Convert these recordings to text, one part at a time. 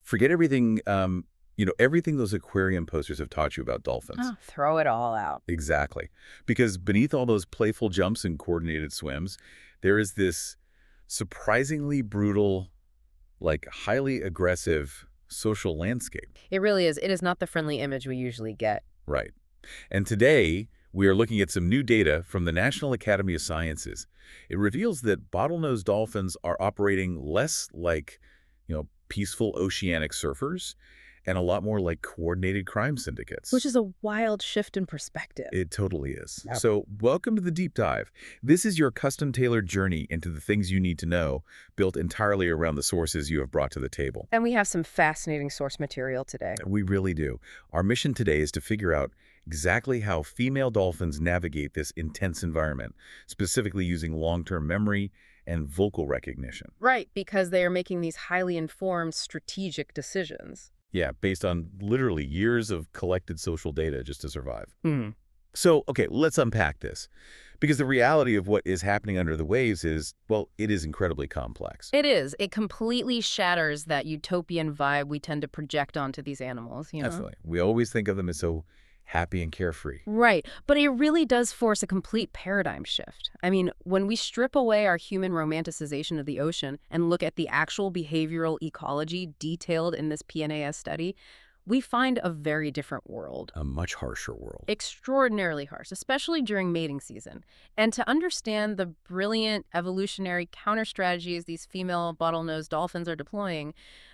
Forget everything, everything those aquarium posters have taught you about dolphins. Oh, throw it all out. Exactly. Because beneath all those playful jumps and coordinated swims, there is this surprisingly brutal, like highly aggressive social landscape. It really is. It is not the friendly image we usually get. Right. And today, we are looking at some new data from the National Academy of Sciences. It reveals that bottlenose dolphins are operating less like, peaceful oceanic surfers and a lot more like coordinated crime syndicates. Which is a wild shift in perspective. It totally is. Yep. So welcome to the Deep Dive. This is your custom-tailored journey into the things you need to know, built entirely around the sources you have brought to the table. And we have some fascinating source material today. We really do. Our mission today is to figure out exactly how female dolphins navigate this intense environment, specifically using long-term memory and vocal recognition. Right, because they are making these highly informed strategic decisions. Yeah, based on literally years of collected social data just to survive. Hmm. So, okay, let's unpack this. Because the reality of what is happening under the waves is, well, it is incredibly complex. It is. It completely shatters that utopian vibe we tend to project onto these animals, Absolutely. We always think of them as so happy and carefree. Right. But it really does force a complete paradigm shift. I mean, when we strip away our human romanticization of the ocean and look at the actual behavioral ecology detailed in this PNAS study, we find a very different world. A much harsher world. Extraordinarily harsh, especially during mating season. And to understand the brilliant evolutionary counter-strategies these female bottlenose dolphins are deploying,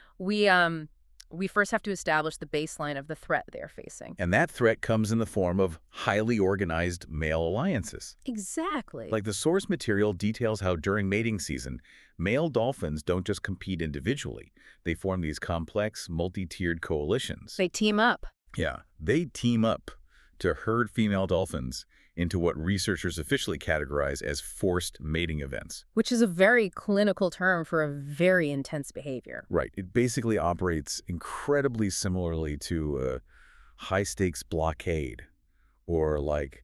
we first have to establish the baseline of the threat they are facing. And that threat comes in the form of highly organized male alliances. Exactly. Like the source material details how during mating season, male dolphins don't just compete individually. They form these complex, multi-tiered coalitions. They team up. Yeah, they team up to herd female dolphins into what researchers officially categorize as forced mating events. Which is a very clinical term for a very intense behavior. Right. It basically operates incredibly similarly to a high-stakes blockade or like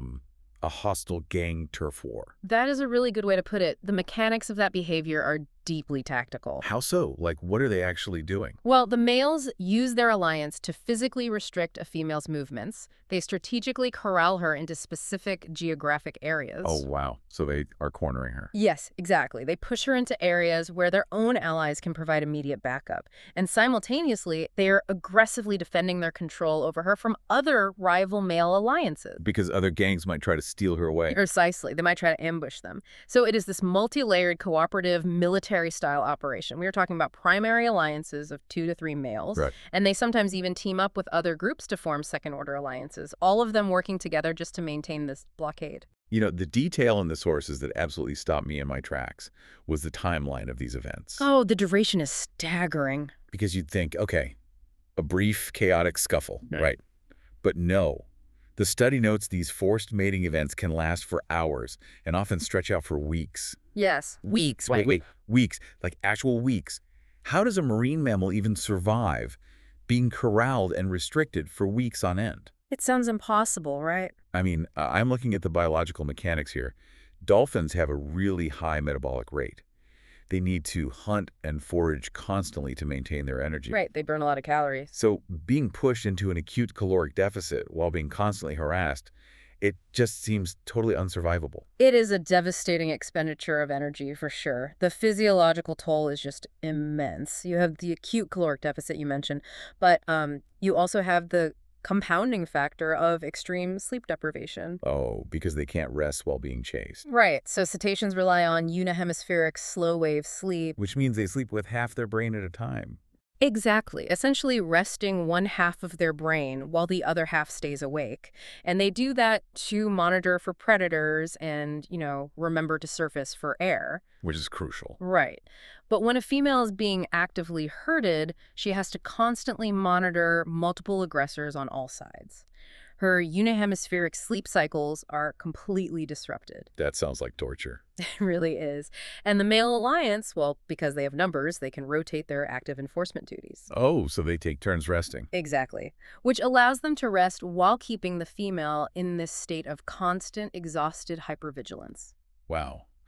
a hostile gang turf war. That is a really good way to put it. The mechanics of that behavior are deeply tactical. How so? Like, what are they actually doing? Well, the males use their alliance to physically restrict a female's movements. They strategically corral her into specific geographic areas. Oh, wow. So they are cornering her. Yes, exactly. They push her into areas where their own allies can provide immediate backup. And simultaneously, they are aggressively defending their control over her from other rival male alliances. Because other gangs might try to steal her away. Precisely. They might try to ambush them. So it is this multi-layered cooperative military-style operation. We are talking about primary alliances of 2 to 3 males. Right. And they sometimes even team up with other groups to form second-order alliances, all of them working together just to maintain this blockade. The detail in the sources that absolutely stopped me in my tracks was the timeline of these events. Oh, the duration is staggering. Because you'd think, okay, a brief, chaotic scuffle, right? But no. The study notes these forced mating events can last for hours and often stretch out for weeks. Yes. Weeks. Wait. Weeks. Like actual weeks. How does a marine mammal even survive being corralled and restricted for weeks on end? It sounds impossible, right? I mean, I'm looking at the biological mechanics here. Dolphins have a really high metabolic rate. They need to hunt and forage constantly to maintain their energy. Right, they burn a lot of calories. So being pushed into an acute caloric deficit while being constantly harassed, it just seems totally unsurvivable. It is a devastating expenditure of energy for sure. The physiological toll is just immense. You have the acute caloric deficit you mentioned, but you also have the compounding factor of extreme sleep deprivation. Oh, because they can't rest while being chased. Right. So cetaceans rely on unihemispheric slow-wave sleep. Which means they sleep with half their brain at a time. Exactly. Essentially resting one half of their brain while the other half stays awake. And they do that to monitor for predators and, remember to surface for air. Which is crucial. Right. But when a female is being actively herded, she has to constantly monitor multiple aggressors on all sides. Her unihemispheric sleep cycles are completely disrupted. That sounds like torture. It really is. And the male alliance, well, because they have numbers, they can rotate their active enforcement duties. Oh, so they take turns resting. Exactly. Which allows them to rest while keeping the female in this state of constant, exhausted hypervigilance. Wow.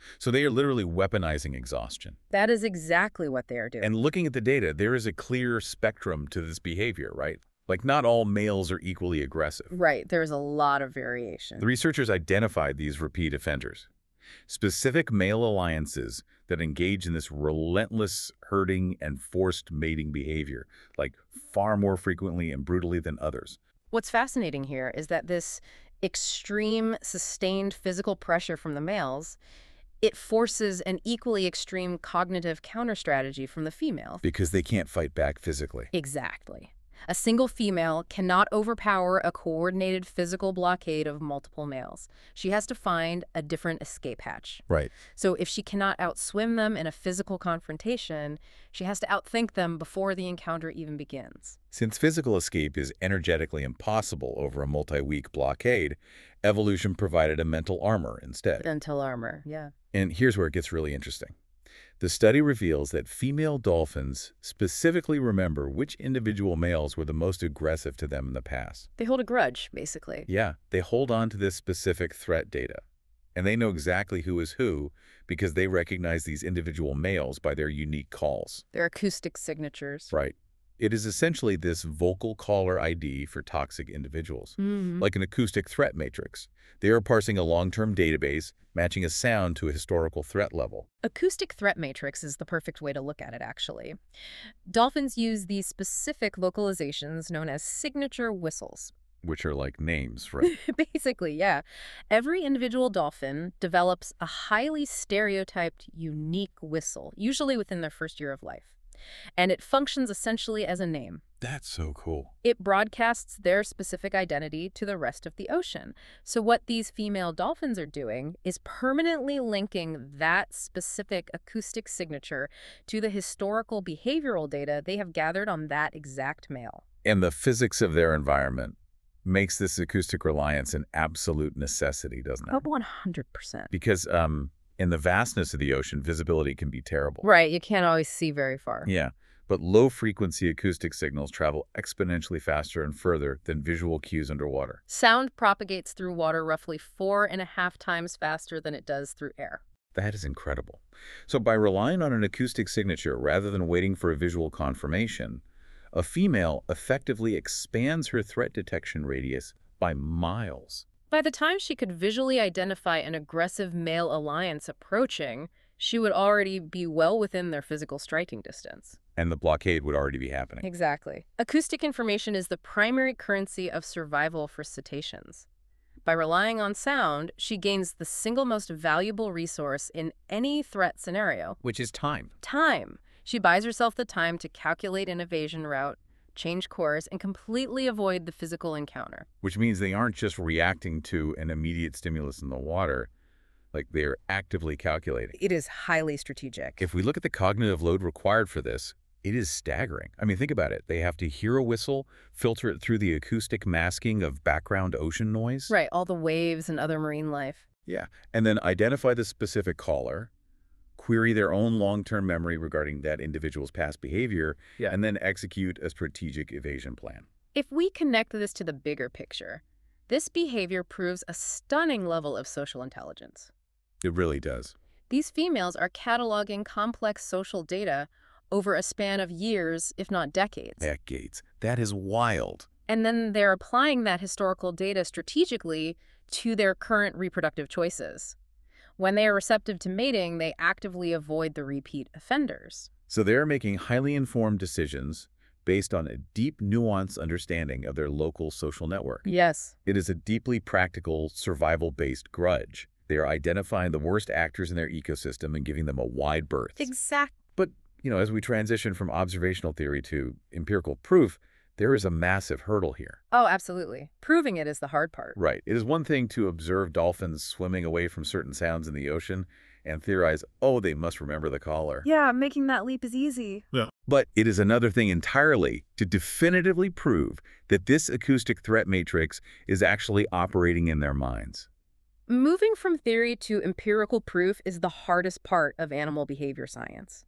So they are literally weaponizing exhaustion. That is exactly what they are doing. And looking at the data, there is a clear spectrum to this behavior, right? Like not all males are equally aggressive. Right, there's a lot of variation. The researchers identified these repeat offenders, specific male alliances that engage in this relentless herding and forced mating behavior, like far more frequently and brutally than others. What's fascinating here is that this extreme, sustained physical pressure from the males, it forces an equally extreme cognitive counter-strategy from the female. Because they can't fight back physically. Exactly. A single female cannot overpower a coordinated physical blockade of multiple males. She has to find a different escape hatch. Right. So if she cannot outswim them in a physical confrontation, she has to outthink them before the encounter even begins. Since physical escape is energetically impossible over a multi-week blockade, evolution provided a mental armor instead. Mental armor, yeah. And here's where it gets really interesting. The study reveals that female dolphins specifically remember which individual males were the most aggressive to them in the past. They hold a grudge, basically. Yeah, they hold on to this specific threat data. And they know exactly who is who because they recognize these individual males by their unique calls. Their acoustic signatures. Right. It is essentially this vocal caller ID for toxic individuals, like an acoustic threat matrix. They are parsing a long-term database, matching a sound to a historical threat level. Acoustic threat matrix is the perfect way to look at it, actually. Dolphins use these specific vocalizations known as signature whistles. Which are like names, right? Basically, yeah. Every individual dolphin develops a highly stereotyped, unique whistle, usually within their first year of life. And it functions essentially as a name. That's so cool. It broadcasts their specific identity to the rest of the ocean. So what these female dolphins are doing is permanently linking that specific acoustic signature to the historical behavioral data they have gathered on that exact male. And the physics of their environment makes this acoustic reliance an absolute necessity, doesn't it? Oh, 100%. Because in the vastness of the ocean, visibility can be terrible. Right, you can't always see very far. Yeah, but low-frequency acoustic signals travel exponentially faster and further than visual cues underwater. Sound propagates through water roughly 4.5 times faster than it does through air. That is incredible. So by relying on an acoustic signature rather than waiting for a visual confirmation, a female effectively expands her threat detection radius by miles. By the time she could visually identify an aggressive male alliance approaching, she would already be well within their physical striking distance. And the blockade would already be happening. Exactly. Acoustic information is the primary currency of survival for cetaceans. By relying on sound, she gains the single most valuable resource in any threat scenario. Which is time. Time. She buys herself the time to calculate an evasion route, change course, and completely avoid the physical encounter. Which means they aren't just reacting to an immediate stimulus in the water, like they're actively calculating. It is highly strategic. If we look at the cognitive load required for this, it is staggering. I mean, think about it. They have to hear a whistle, filter it through the acoustic masking of background ocean noise. Right, all the waves and other marine life. Yeah, and then identify the specific caller, query their own long-term memory regarding that individual's past behavior, and then execute a strategic evasion plan. If we connect this to the bigger picture, this behavior proves a stunning level of social intelligence. It really does. These females are cataloging complex social data over a span of years, if not decades. Decades. That is wild. And then they're applying that historical data strategically to their current reproductive choices. When they are receptive to mating, they actively avoid the repeat offenders. So they're making highly informed decisions based on a deep, nuanced understanding of their local social network. Yes. It is a deeply practical, survival-based grudge. They are identifying the worst actors in their ecosystem and giving them a wide berth. Exactly. But, as we transition from observational theory to empirical proof, there is a massive hurdle here. Oh, absolutely. Proving it is the hard part. Right. It is one thing to observe dolphins swimming away from certain sounds in the ocean and theorize, oh, they must remember the caller. Yeah, making that leap is easy. Yeah. But it is another thing entirely to definitively prove that this acoustic threat matrix is actually operating in their minds. Moving from theory to empirical proof is the hardest part of animal behavior science.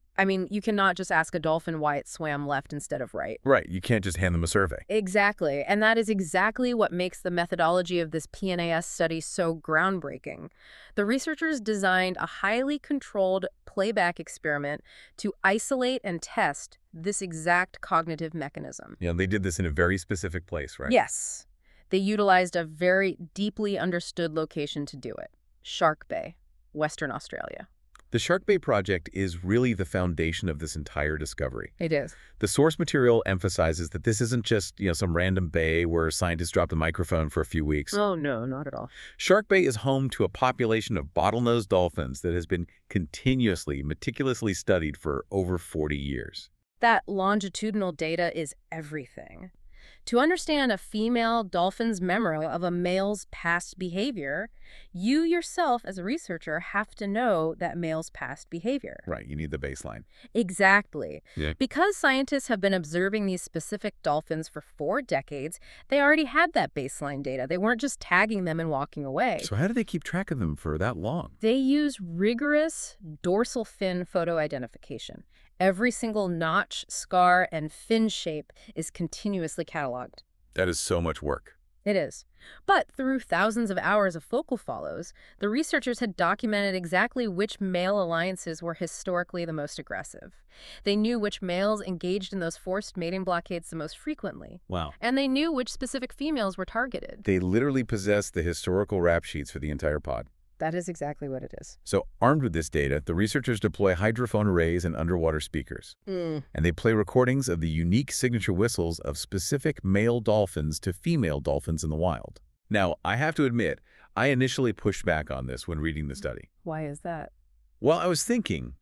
I mean, you cannot just ask a dolphin why it swam left instead of right. Right, you can't just hand them a survey. Exactly. And that is exactly what makes the methodology of this PNAS study so groundbreaking. The researchers designed a highly controlled playback experiment to isolate and test this exact cognitive mechanism. Yeah, they did this in a very specific place, right? Yes. They utilized a very deeply understood location to do it. Shark Bay, Western Australia. The Shark Bay project is really the foundation of this entire discovery. It is. The source material emphasizes that this isn't just, some random bay where scientists dropped a microphone for a few weeks. Oh, no, not at all. Shark Bay is home to a population of bottlenose dolphins that has been continuously, meticulously studied for over 40 years. That longitudinal data is everything. To understand a female dolphin's memory of a male's past behavior, you yourself as a researcher have to know that male's past behavior. Right, you need the baseline. Exactly. Yeah. Because scientists have been observing these specific dolphins for 4 decades, they already had that baseline data. They weren't just tagging them and walking away. So how do they keep track of them for that long? They use rigorous dorsal fin photo identification. Every single notch, scar, and fin shape is continuously cataloged. That is so much work. It is. But through thousands of hours of focal follows, the researchers had documented exactly which male alliances were historically the most aggressive. They knew which males engaged in those forced mating blockades the most frequently. Wow. And they knew which specific females were targeted. They literally possess the historical rap sheets for the entire pod. That is exactly what it is. So armed with this data, the researchers deploy hydrophone arrays and underwater speakers. And they play recordings of the unique signature whistles of specific male dolphins to female dolphins in the wild. Now, I have to admit, I initially pushed back on this when reading the study. Why is that? Well, I was thinking,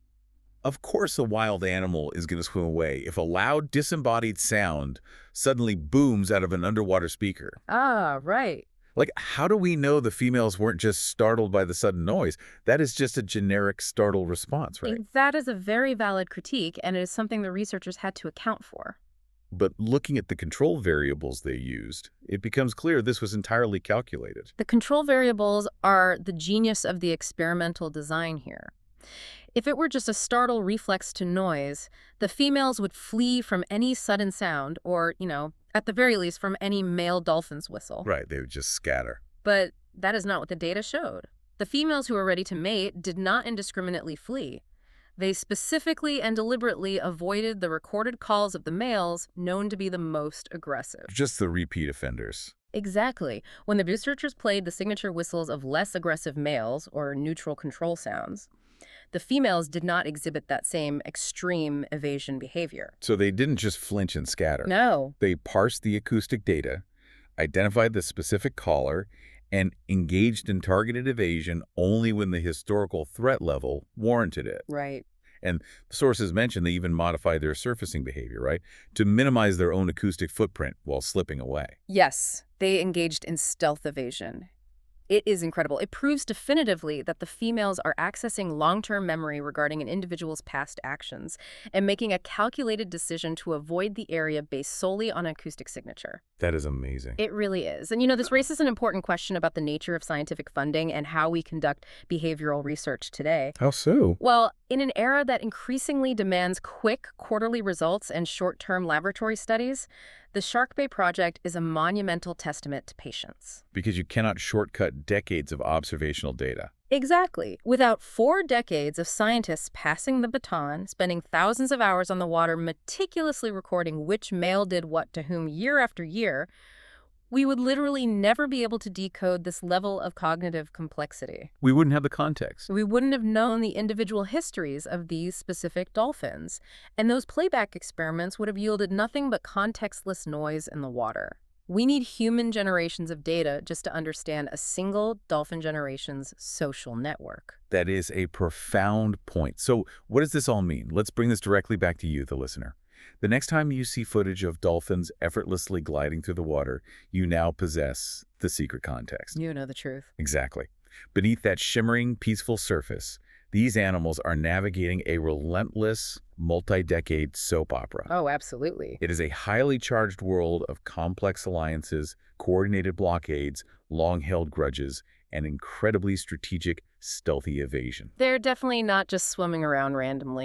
of course a wild animal is going to swim away if a loud, disembodied sound suddenly booms out of an underwater speaker. Ah, right. Like, how do we know the females weren't just startled by the sudden noise? That is just a generic startle response, right? That is a very valid critique, and it is something the researchers had to account for. But looking at the control variables they used, it becomes clear this was entirely calculated. The control variables are the genius of the experimental design here. If it were just a startle reflex to noise, the females would flee from any sudden sound or, at the very least, from any male dolphin's whistle. Right, they would just scatter. But that is not what the data showed. The females who were ready to mate did not indiscriminately flee. They specifically and deliberately avoided the recorded calls of the males known to be the most aggressive. Just the repeat offenders. Exactly. When the researchers played the signature whistles of less aggressive males, or neutral control sounds, the females did not exhibit that same extreme evasion behavior. So they didn't just flinch and scatter. No. They parsed the acoustic data, identified the specific caller, and engaged in targeted evasion only when the historical threat level warranted it. Right. And the sources mentioned they even modified their surfacing behavior, right, to minimize their own acoustic footprint while slipping away. Yes, they engaged in stealth evasion. It is incredible. It proves definitively that the females are accessing long-term memory regarding an individual's past actions and making a calculated decision to avoid the area based solely on acoustic signature. That is amazing. It really is. And this raises an important question about the nature of scientific funding and how we conduct behavioral research today. How so? Well, in an era that increasingly demands quick quarterly results and short-term laboratory studies, the Shark Bay project is a monumental testament to patience. Because you cannot shortcut decades of observational data. Exactly. Without 4 decades of scientists passing the baton, spending thousands of hours on the water meticulously recording which male did what to whom year after year, we would literally never be able to decode this level of cognitive complexity. We wouldn't have the context. We wouldn't have known the individual histories of these specific dolphins, and those playback experiments would have yielded nothing but contextless noise in the water. We need human generations of data just to understand a single dolphin generation's social network. That is a profound point. So what does this all mean? Let's bring this directly back to you, the listener. The next time you see footage of dolphins effortlessly gliding through the water, you now possess the secret context. You know the truth. Exactly. Beneath that shimmering, peaceful surface, these animals are navigating a relentless, multi-decade soap opera. Oh, absolutely. It is a highly charged world of complex alliances, coordinated blockades, long-held grudges, and incredibly strategic, stealthy evasion. They're definitely not just swimming around randomly.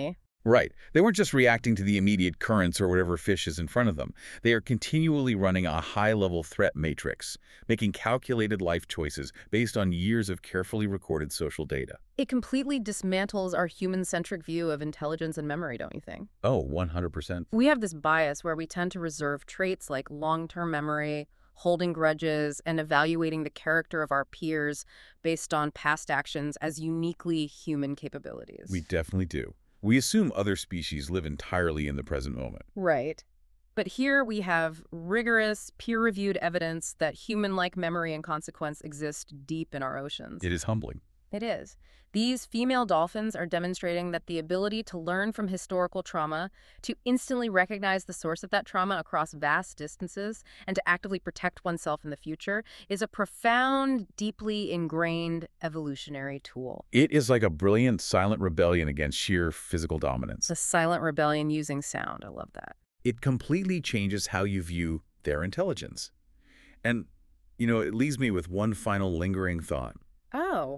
Right. They weren't just reacting to the immediate currents or whatever fish is in front of them. They are continually running a high-level threat matrix, making calculated life choices based on years of carefully recorded social data. It completely dismantles our human-centric view of intelligence and memory, don't you think? Oh, 100%. We have this bias where we tend to reserve traits like long-term memory, holding grudges, and evaluating the character of our peers based on past actions as uniquely human capabilities. We definitely do. We assume other species live entirely in the present moment. Right. But here we have rigorous, peer-reviewed evidence that human-like memory and consequence exist deep in our oceans. It is humbling. It is. These female dolphins are demonstrating that the ability to learn from historical trauma, to instantly recognize the source of that trauma across vast distances, and to actively protect oneself in the future is a profound, deeply ingrained evolutionary tool. It is like a brilliant silent rebellion against sheer physical dominance. The silent rebellion using sound. I love that. It completely changes how you view their intelligence. And, it leaves me with one final lingering thought. Oh,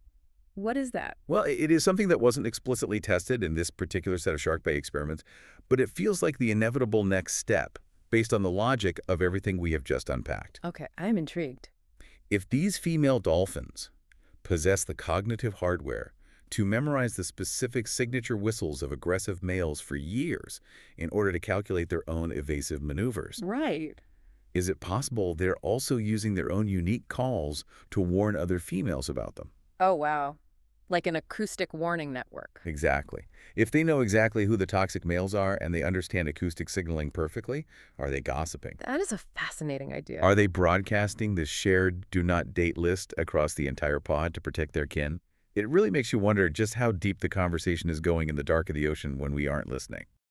what is that? Well, it is something that wasn't explicitly tested in this particular set of Shark Bay experiments, but it feels like the inevitable next step based on the logic of everything we have just unpacked. Okay, I'm intrigued. If these female dolphins possess the cognitive hardware to memorize the specific signature whistles of aggressive males for years in order to calculate their own evasive maneuvers, Right. is it possible they're also using their own unique calls to warn other females about them? Oh, wow. Like an acoustic warning network. Exactly. If they know exactly who the toxic males are and they understand acoustic signaling perfectly, are they gossiping? That is a fascinating idea. Are they broadcasting this shared do not date list across the entire pod to protect their kin? It really makes you wonder just how deep the conversation is going in the dark of the ocean when we aren't listening.